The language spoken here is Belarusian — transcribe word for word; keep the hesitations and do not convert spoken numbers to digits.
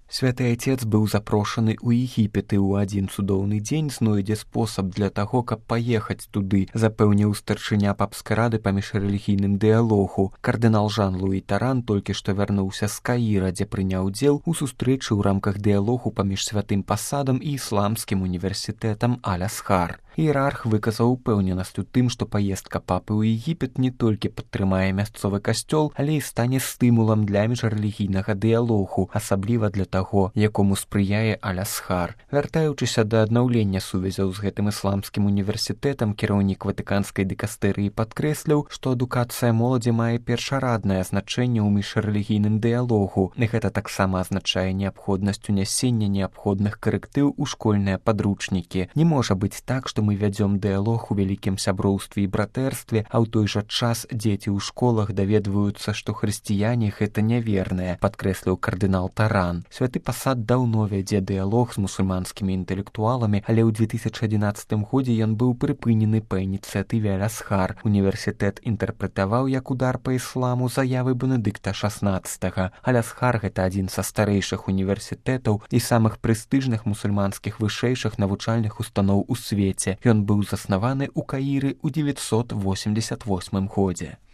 Святы Отец быў запрошаны ў Егіпет і ў адзін цудоўны дзень знойдзе спосаб для таго, каб паехаць туды, запэўніў старшыня папскай рады па міжрэлігійным дыялогу. Кардынал Жан-Луі Таран толькі што вярнуўся з Каіра, дзе прыняў удзел у сустрэчы ў рамках дыялогу паміж святым пасадам і ісламскім універсітэтам Аль-Азхар. Іерарх выказаў упэўненасць у тым, што паездка папы ў Егіпет не толькі падтрымае мясцовы касцёл, але і стане стымулам для міжрэлігійнага дыялогу, асабліва для таго, якому спрыяе Аль-Азхар. Вяртаючыся да аднаўлення сувязяў з гэтым ісламскім універсітэтам, кіраўнік ватыканскай дыкастэрыі падкрэсліў, што адукацыя моладзі мае першараднае значэнне ў міжрэлігійным дыялогу. Гэта таксама азначае неабходнасць унясення неабходных карэктыў у школьныя падручнікі. Не можа быць так, што мы вядзём дыялог у вялікім сяброўстве і братэрстве, а ў той жа час дзеці ў школах даведваюцца, што хрысціяне гэта няверныя, падкрэсліў кардынал Таран. Святы пасад даўно вядзе дыялог з мусульманскімі інтэлектуаламі, але ў две тысячы адзінаццатым годзе ён быў прыпынены па ініцыятыве Аль-Азхар. Універсітэт інтэрпрэтаваў як удар па ісламу заявы Бенедыкта шаснаццатага. Аль-Азхар гэта адзін са старэйшых універсітэтаў і самых прэстыжных мусульманскіх вышэйшых навучальных устаноў у свеце. Ён быў заснаваны ў Каіры ў дзевяцьсот восемьдесят восьмым годзе.